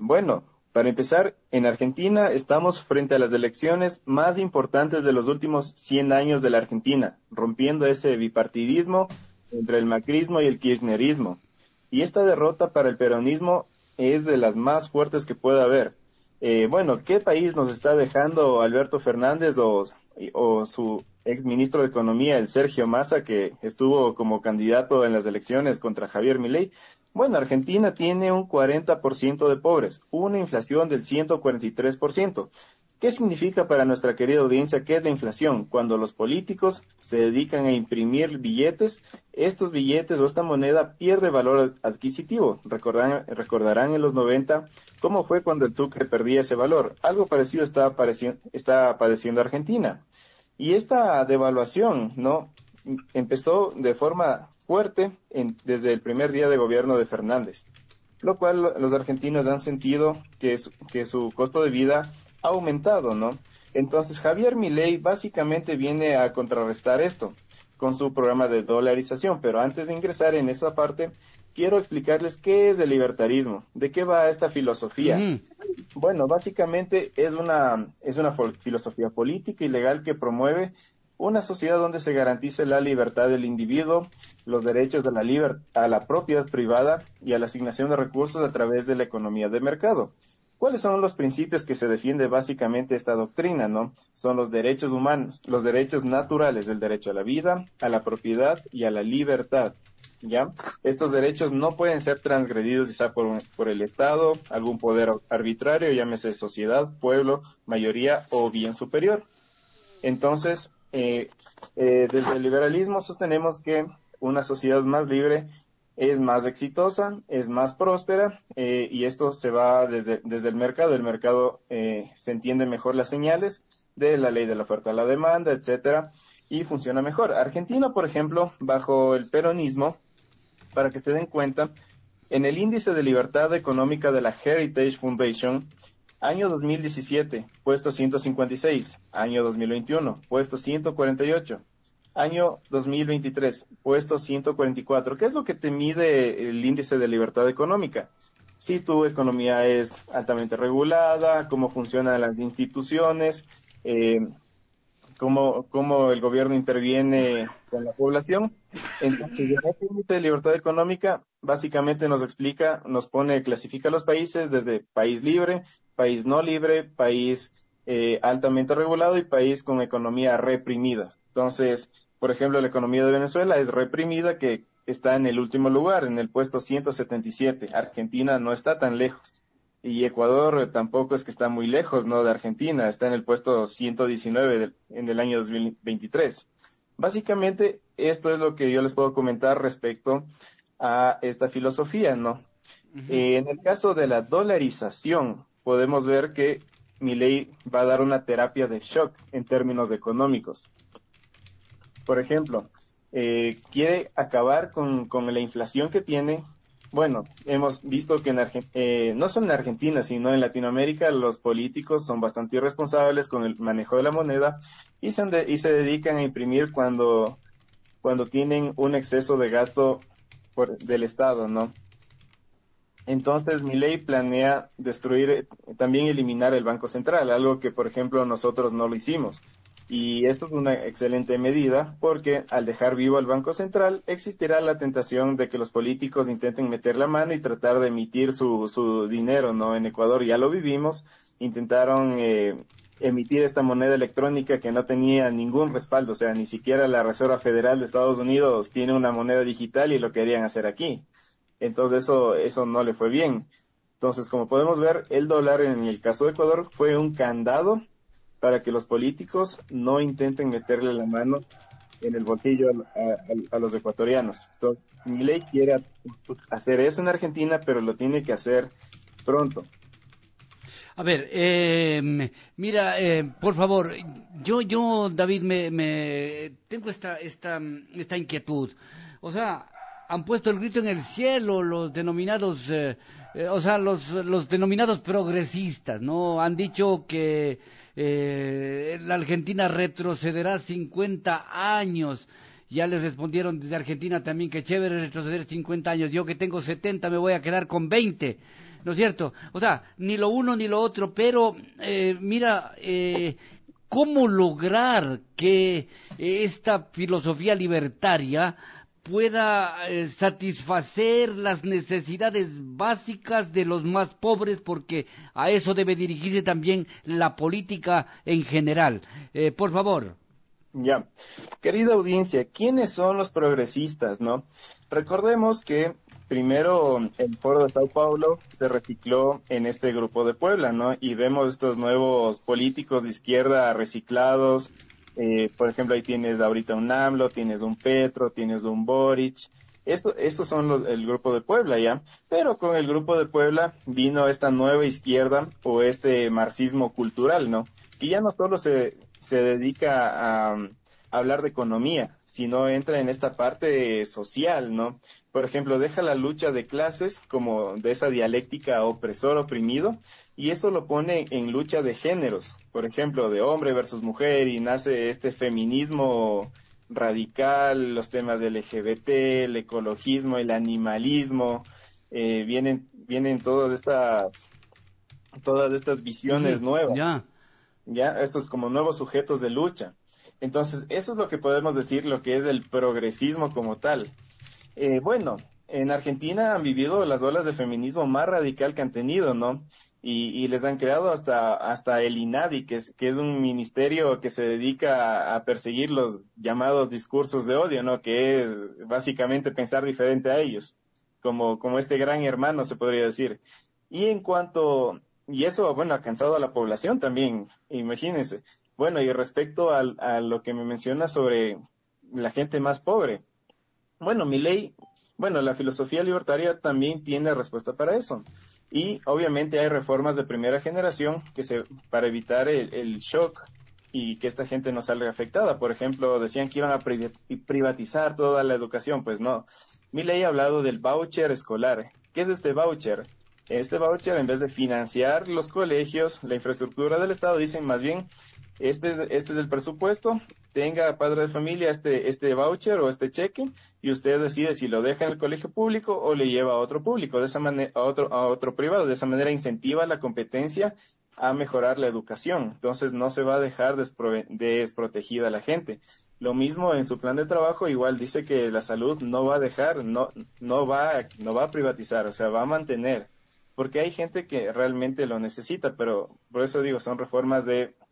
Bueno, para empezar, en Argentina estamos frente a las elecciones más importantes de los últimos 100 años de la Argentina, rompiendo ese bipartidismo entre el macrismo y el kirchnerismo. Y esta derrota para el peronismo es de las más fuertes que pueda haber. Bueno, ¿qué país nos está dejando Alberto Fernández o su ex ministro de Economía, el Sergio Massa, que estuvo como candidato en las elecciones contra Javier Milei? Bueno, Argentina tiene un 40% de pobres, una inflación del 143%. ¿Qué significa para nuestra querida audiencia qué es la inflación? Cuando los políticos se dedican a imprimir billetes, estos billetes o esta moneda pierde valor adquisitivo. Recordarán en los 90 cómo fue cuando el Sucre perdía ese valor. Algo parecido está padeciendo Argentina. Y esta devaluación, ¿no? Empezó de forma fuerte desde el primer día de gobierno de Fernández, lo cual los argentinos han sentido que su costo de vida ha aumentado, ¿no? Entonces Javier Milei básicamente viene a contrarrestar esto con su programa de dolarización, pero antes de ingresar en esa parte, quiero explicarles qué es el libertarismo, de qué va esta filosofía. Ujú. Bueno, básicamente es una filosofía política y legal que promueve una sociedad donde se garantice la libertad del individuo, los derechos de a la propiedad privada y a la asignación de recursos a través de la economía de mercado. ¿Cuáles son los principios que se defiende básicamente esta doctrina, no? Son los derechos humanos, los derechos naturales, el derecho a la vida, a la propiedad y a la libertad. ¿Ya? Estos derechos no pueden ser transgredidos quizá por el Estado, algún poder arbitrario, llámese sociedad, pueblo, mayoría o bien superior. Entonces, desde el liberalismo sostenemos que una sociedad más libre es más exitosa, es más próspera, y esto se va desde el mercado. El mercado se entiende mejor las señales de la ley de la oferta a la demanda, etcétera, y funciona mejor. Argentina, por ejemplo, bajo el peronismo, para que se den cuenta, en el índice de libertad económica de la Heritage Foundation, año 2017, puesto 156, año 2021, puesto 148, año 2023, puesto 144. ¿Qué es lo que te mide el índice de libertad económica? Si tu economía es altamente regulada, cómo funcionan las instituciones, eh, cómo el gobierno interviene con la población. Entonces, en este índice de libertad económica, básicamente nos explica, clasifica los países desde país libre, país no libre, país altamente regulado y país con economía reprimida. Entonces, por ejemplo, la economía de Venezuela es reprimida, que está en el último lugar, en el puesto 177. Argentina no está tan lejos. Y Ecuador tampoco es que está muy lejos, ¿no? De Argentina, está en el puesto 119 en el año 2023. Básicamente, esto es lo que yo les puedo comentar respecto a esta filosofía, ¿no? Ujú. En el caso de la dolarización, podemos ver que Milei va a dar una terapia de shock en términos económicos. Por ejemplo, quiere acabar con la inflación que tiene. Bueno, hemos visto que no solo en Argentina, sino en Latinoamérica, los políticos son bastante irresponsables con el manejo de la moneda y se dedican a imprimir cuando tienen un exceso de gasto del Estado, ¿no? Entonces, Milei planea destruir, también eliminar el Banco Central, algo que, por ejemplo, nosotros no lo hicimos. Y esto es una excelente medida porque al dejar vivo al Banco Central existirá la tentación de que los políticos intenten meter la mano y tratar de emitir su dinero, ¿no? En Ecuador ya lo vivimos, intentaron emitir esta moneda electrónica que no tenía ningún respaldo, o sea, ni siquiera la Reserva Federal de Estados Unidos tiene una moneda digital y lo querían hacer aquí. Entonces eso no le fue bien. Entonces, como podemos ver, el dólar en el caso de Ecuador fue un candado para que los políticos no intenten meterle la mano en el bolsillo a los ecuatorianos. Entonces, Milei quiere hacer eso en Argentina, pero lo tiene que hacer pronto. A ver, mira, por favor, David, tengo esta inquietud. O sea, han puesto el grito en el cielo los denominados, los denominados progresistas, ¿no? Han dicho que la Argentina retrocederá 50 años. Ya les respondieron desde Argentina también que chévere retroceder 50 años. Yo que tengo 70 me voy a quedar con 20. ¿no es cierto? O sea, ni lo uno ni lo otro, pero mira, ¿cómo lograr que esta filosofía libertaria pueda satisfacer las necesidades básicas de los más pobres, porque a eso debe dirigirse también la política en general? Por favor. Ya, querida audiencia, ¿quiénes son los progresistas, no? Recordemos que primero el Foro de Sao Paulo se recicló en este grupo de Puebla, ¿no? Y vemos estos nuevos políticos de izquierda reciclados. Por ejemplo, ahí tienes ahorita un AMLO, tienes un Petro, tienes un Boric. Estos son el grupo de Puebla, ¿ya? Pero con el grupo de Puebla vino esta nueva izquierda o este marxismo cultural, ¿no? Que ya no solo se dedica a hablar de economía, sino entra en esta parte social, ¿no? Por ejemplo, deja la lucha de clases como de esa dialéctica opresor-oprimido y eso lo pone en lucha de géneros, por ejemplo, de hombre versus mujer y nace este feminismo radical, los temas del LGBT, el ecologismo, el animalismo, vienen todas estas visiones Ujú, nuevas. ya. ¿Ya? Estos como nuevos sujetos de lucha. Entonces, eso es lo que podemos decir, lo que es el progresismo como tal. Bueno, en Argentina han vivido las olas de feminismo más radical que han tenido, ¿no? Y les han creado hasta el INADI, que es un ministerio que se dedica a perseguir los llamados discursos de odio, ¿no? Que es básicamente pensar diferente a ellos, como este gran hermano, se podría decir. Y eso, bueno, ha cansado a la población también, imagínense. Bueno, y respecto a lo que me menciona sobre la gente más pobre, bueno, la filosofía libertaria también tiene respuesta para eso. Y obviamente hay reformas de primera generación para evitar el shock y que esta gente no salga afectada. Por ejemplo, decían que iban a privatizar toda la educación. Pues no. Milei ha hablado del voucher escolar. ¿Qué es este voucher? Este voucher, en vez de financiar los colegios, la infraestructura del Estado, dicen más bien, este es el presupuesto, tenga padre de familia este voucher o este cheque y usted decide si lo deja en el colegio público o le lleva a otro público, de esa manera, a otro privado. De esa manera incentiva la competencia a mejorar la educación. Entonces no se va a dejar desprotegida la gente. Lo mismo en su plan de trabajo, igual dice que la salud no va a dejar, no va a privatizar, o sea, va a mantener, porque hay gente que realmente lo necesita, pero por eso digo, son reformas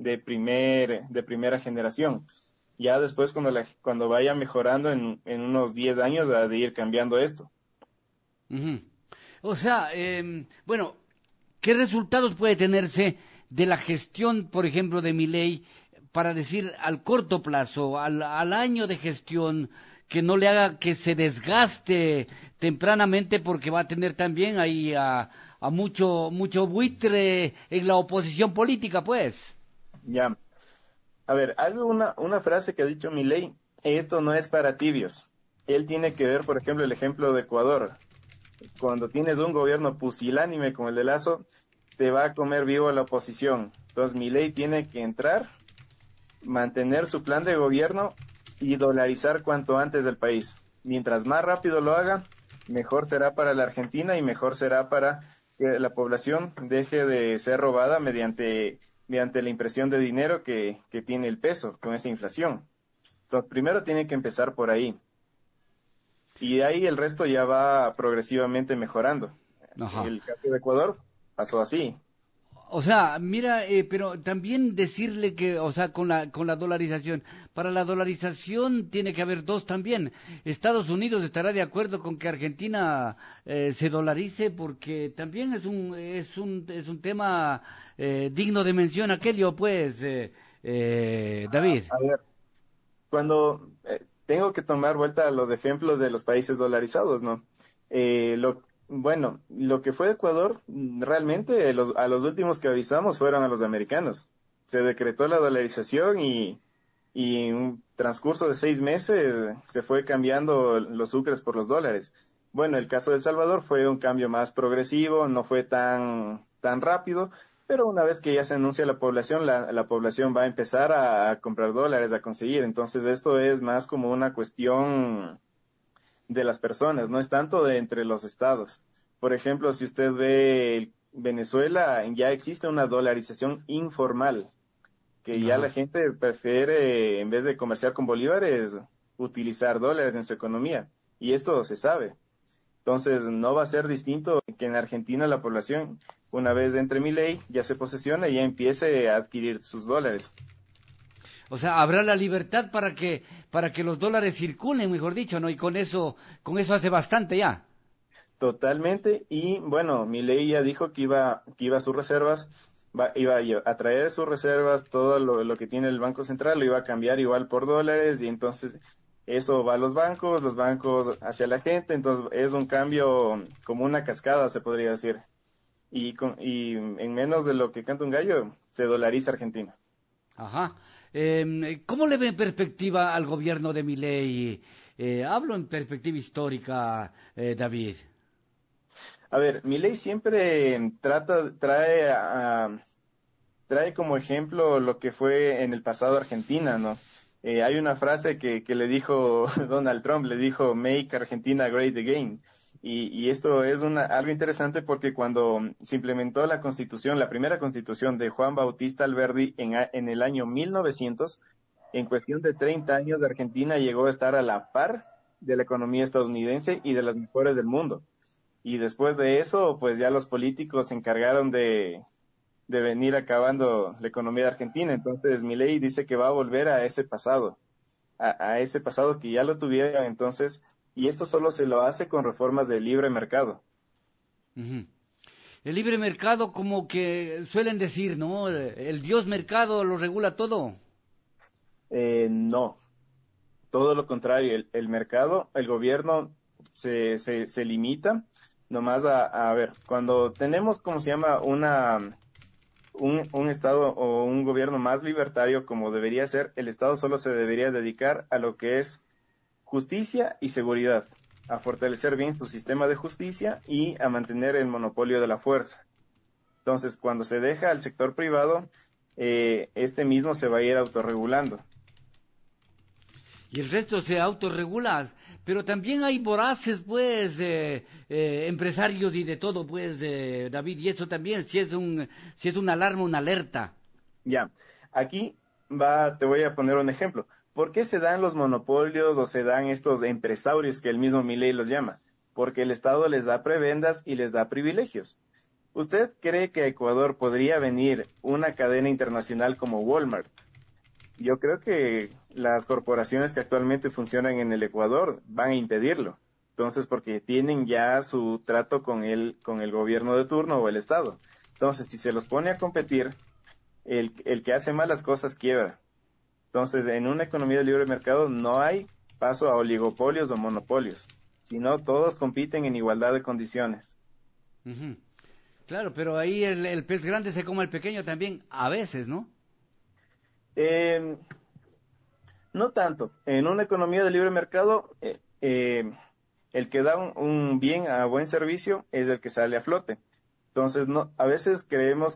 de primera generación. Ya después, cuando vaya mejorando en unos 10 años, ha de ir cambiando esto. Ujú. O sea, bueno, ¿qué resultados puede tenerse de la gestión, por ejemplo, de Milei, para decir al corto plazo, al año de gestión, que no le haga que se desgaste tempranamente, porque va a tener también ahí a mucho buitre en la oposición política, pues? Ya. A ver, una frase que ha dicho Milei, esto no es para tibios. Él tiene que ver, por ejemplo, el ejemplo de Ecuador. Cuando tienes un gobierno pusilánime como el de Lazo, te va a comer vivo la oposición. Entonces, Milei tiene que entrar, mantener su plan de gobierno y dolarizar cuanto antes del país. Mientras más rápido lo haga, mejor será para la Argentina y mejor será para que la población deje de ser robada mediante la impresión de dinero que tiene el peso con esta inflación. Entonces, primero tiene que empezar por ahí. Y de ahí el resto ya va progresivamente mejorando. Ajá. El caso de Ecuador pasó así. O sea, mira, pero también decirle que, o sea, con la dolarización, para la dolarización tiene que haber dos también. Estados Unidos estará de acuerdo con que Argentina se dolarice, porque también es un tema digno de mención aquello, pues, David. A ver, cuando tengo que tomar vuelta a los ejemplos de los países dolarizados, ¿no? Bueno, lo que fue Ecuador, realmente a los últimos que avisamos fueron a los americanos. Se decretó la dolarización y en un transcurso de 6 meses se fue cambiando los sucres por los dólares. Bueno, el caso de El Salvador fue un cambio más progresivo, no fue tan rápido, pero una vez que ya se anuncia la población, la población va a empezar a comprar dólares, a conseguir. Entonces esto es más como una cuestión de las personas, no es tanto de entre los estados. por ejemplo, si usted ve Venezuela, ya existe una dolarización informal, que ya la Ajá. gente prefiere, en vez de comerciar con bolívares, utilizar dólares en su economía. Y esto se sabe. Entonces, no va a ser distinto que en Argentina la población, una vez entre Milei, ya se posesiona y ya empiece a adquirir sus dólares. O sea, habrá la libertad para que los dólares circulen, mejor dicho, ¿no? Y con eso hace bastante ya. Totalmente. Y bueno, Milei ya dijo que iba a sus reservas, iba a traer sus reservas, todo lo que tiene el Banco Central, lo iba a cambiar igual por dólares y entonces eso va a los bancos hacia la gente, entonces es un cambio como una cascada, se podría decir. Y en menos de lo que canta un gallo, se dolariza Argentina. Ajá. ¿Cómo le ve en perspectiva al gobierno de Milei? Hablo en perspectiva histórica, David. A ver, Milei siempre trae como ejemplo lo que fue en el pasado Argentina, ¿no? Hay una frase que le dijo Donald Trump, le dijo Make Argentina Great Again. Y esto es algo interesante porque cuando se implementó la constitución, la primera constitución de Juan Bautista Alberdi en el año 1900, en cuestión de 30 años, Argentina llegó a estar a la par de la economía estadounidense y de las mejores del mundo. Y después de eso, pues ya los políticos se encargaron de venir acabando la economía de Argentina. Entonces, Milei dice que va a volver a ese pasado, a ese pasado que ya lo tuvieron entonces, y esto solo se lo hace con reformas de libre mercado. Ujú. El libre mercado, como que suelen decir, ¿no? El Dios mercado lo regula todo. No, todo lo contrario, el mercado, el gobierno se limita nomás a ver, cuando tenemos, como se llama, un Estado o un gobierno más libertario como debería ser, el Estado solo se debería dedicar a lo que es justicia y seguridad, a fortalecer bien su sistema de justicia y a mantener el monopolio de la fuerza. Entonces, cuando se deja al sector privado, este mismo se va a ir autorregulando. Y el resto se autorregula. Pero también hay voraces, pues, empresarios y de todo, pues, David. Y eso también, si es una alarma, una alerta. Ya, aquí te voy a poner un ejemplo. ¿Por qué se dan los monopolios o se dan estos empresarios que el mismo Milei los llama? Porque el Estado les da prebendas y les da privilegios. ¿Usted cree que a Ecuador podría venir una cadena internacional como Walmart? Yo creo que las corporaciones que actualmente funcionan en el Ecuador van a impedirlo. Entonces, porque tienen ya su trato con el gobierno de turno o el Estado. Entonces, si se los pone a competir, el que hace malas cosas quiebra. Entonces, en una economía de libre mercado no hay paso a oligopolios o monopolios, sino todos compiten en igualdad de condiciones. Ujú. Claro, pero ahí el pez grande se come al pequeño también, a veces, ¿no? Eh, no tanto. En una economía de libre mercado, el que da un bien a buen servicio es el que sale a flote. Entonces, no, a veces creemos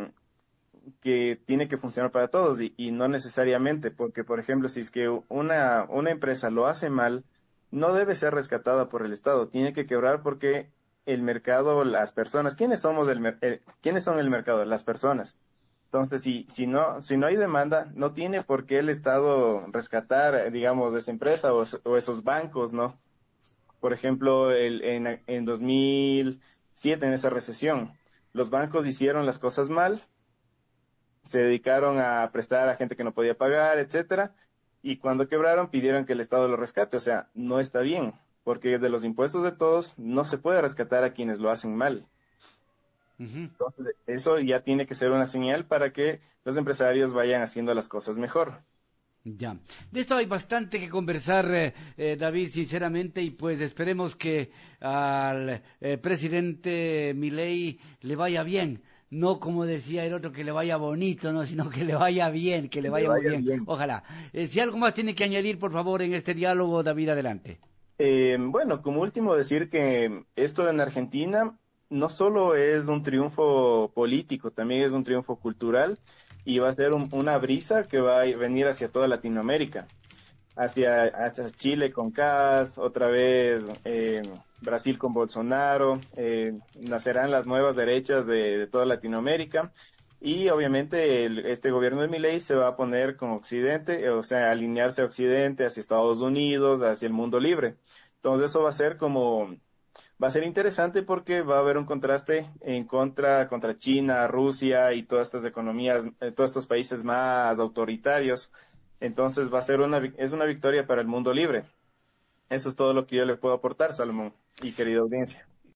que tiene que funcionar para todos y no necesariamente, porque por ejemplo, si es que una empresa lo hace mal, no debe ser rescatada por el Estado, tiene que quebrar porque el mercado, las personas, ¿quiénes son el mercado? Las personas. Entonces, si no hay demanda, no tiene por qué el Estado rescatar, digamos, esa empresa o esos bancos, ¿no? Por ejemplo, en 2007, en esa recesión, los bancos hicieron las cosas mal, se dedicaron a prestar a gente que no podía pagar, etcétera, y cuando quebraron pidieron que el Estado lo rescate, o sea, no está bien, porque de los impuestos de todos no se puede rescatar a quienes lo hacen mal. Ujú. Entonces, eso ya tiene que ser una señal para que los empresarios vayan haciendo las cosas mejor. Ya. De esto hay bastante que conversar, David, sinceramente, y pues esperemos que al presidente Milei le vaya bien. No como decía el otro, que le vaya bonito, no, sino que le vaya bien, que le Que le vaya muy vaya bien. bien. Ojalá. Si algo más tiene que añadir, por favor, en este diálogo, David, adelante. Bueno, como último decir que esto en Argentina no solo es un triunfo político, también es un triunfo cultural y va a ser una brisa que va a venir hacia toda Latinoamérica, hacia Chile con CAS, otra vez Brasil con Bolsonaro, nacerán las nuevas derechas de toda Latinoamérica. Y obviamente este gobierno de Milei se va a poner con Occidente, o sea, alinearse a Occidente, hacia Estados Unidos, hacia el mundo libre. Entonces eso va a ser interesante porque va a haber un contraste contra China, Rusia y todas estas economías, todos estos países más autoritarios. Entonces va a ser es una victoria para el mundo libre. Eso es todo lo que yo le puedo aportar, Salomón y querida audiencia.